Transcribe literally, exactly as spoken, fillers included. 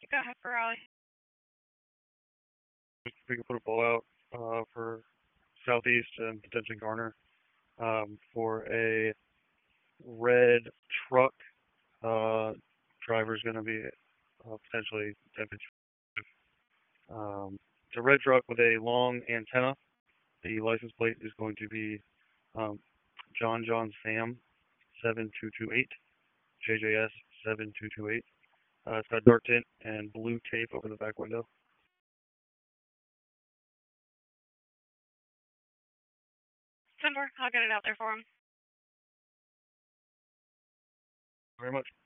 Go ahead for Raleigh. We can put a ball out uh, for Southeast and potentially Garner um, for a red truck. Uh, driver's going to be uh, potentially damaged. Um, it's a red truck with a long antenna. The license plate is going to be um, John John Sam seven two two eight, J J S seven two two eight. Uh, it's got dark tint and blue tape over the back window. Send more. I'll get it out there for him. Very much.